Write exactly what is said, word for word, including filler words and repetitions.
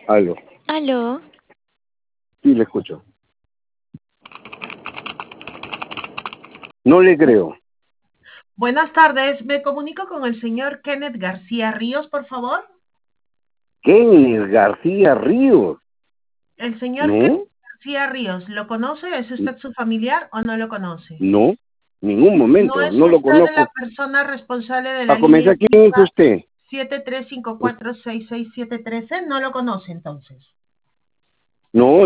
Aló, Aló, sí, le escucho. No le creo. Buenas tardes, me comunico con el señor Kenneth García Ríos, por favor. Kenneth García Ríos. El señor Kenneth ¿No? García Ríos, ¿lo conoce? ¿Es usted su familiar o no lo conoce? No, ningún ¿No momento. es No lo usted la conozco. persona responsable de la Para línea comenzar, ¿quién es fija usted? siete tres cinco cuatro seis seis siete uno tres? ¿No lo conoce entonces? No,